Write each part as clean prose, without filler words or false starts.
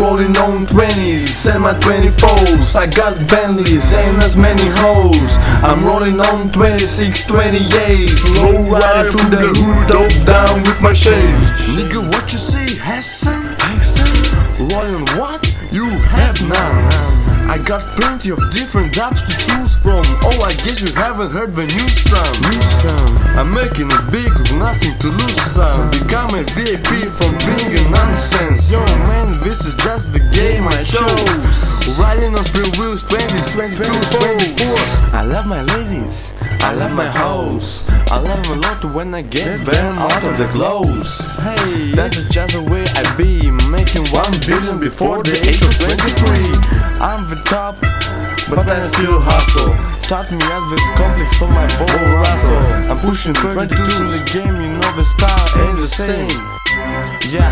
rolling on 20s and my 24s. I got Bentleys and as many hoes. I'm rolling on 26, 28s. Low rider through the hood, top down with my shades. Nigga, what you say, Hassan? Rolling what? You have none. I got plenty of different dubs to choose from. Oh, I guess you haven't heard the new song. I'm making it big with nothing to lose, son. Become a VIP from being a nonsense. Yo man, this is just the game I chose. Riding on spring wheels, 20s, 22s, 24s. I love my ladies, I love my hoes. I love them a lot when I get them out of the clothes. Hey, that's just the way I be. Making 1 billion before the age of 23. I'm the top, but I still hustle. Taught me out the complex for my boy Russell. I'm pushing 32s in the game, you know the style ain't the same. Yeah,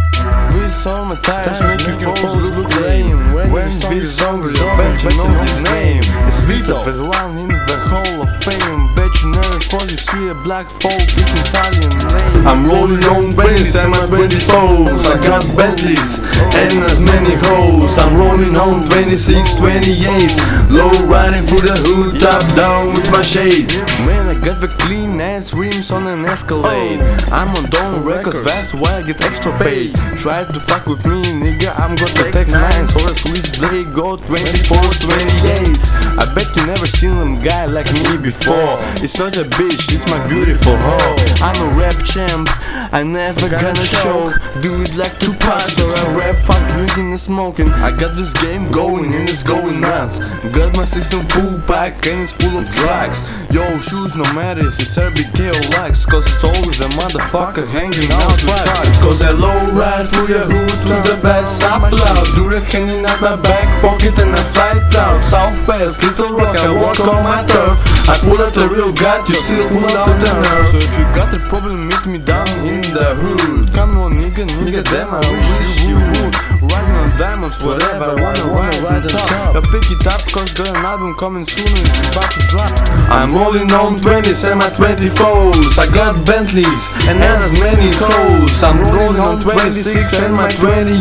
with all my tires making foes look lame. When this song is over, bet you know his name. It's Vito, the one in the Hall of Fame. Bet you never thought you see a black folk with Italian name. I'm rolling on 20s and my 24s. I got Bentleys and as many hoes. I'm rolling on 26, 28s. Low riding through the hood, top down with my shade. Man, I got the clean ass rims on an Escalade. I'm on Dawn Records, that's why I get extra paid. Try to fuck with me, nigga, I'm got the Tex 9s or a Swissblade Go 24s, 28s. I bet you never seen a guy like me before. It's not a bitch, it's my beautiful hoe. I'm a rap champ, I never gonna choke. Do it like Tupac or I rap, fuck drinking and smoking. I got this game going and it's going nuts. Got my system full pack and it's full of drugs. Yo, shoes no matter if it's RBK or Lux, cause it's always a motherfucker hanging out with us. Cause I low ride through your hood to the best up loud. Do the hanging out my back pocket and I fly it out. South Fast, Little Rock, I walk on my turf. I pull out the real gut, you still pull out the nerve. So if you got a problem, meet me down in the hood. Come on nigga, damn I wish you would. Riding on diamonds, whatever, I wanna ride on top. I pick it up cause got an album coming soon and it's about to drop. I'm rolling on 20s and my 24s. I got Bentleys and as many hoes. I'm rolling on 26 and my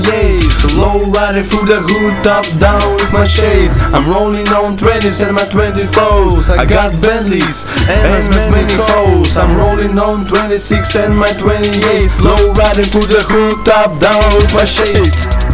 28s. Low riding through the hood, top down with my shades. I'm rolling on 20s and my 24s. I got Bentleys and as many hoes. I'm rolling on 26 and my 28s. Low riding through the hood, top down with my shades.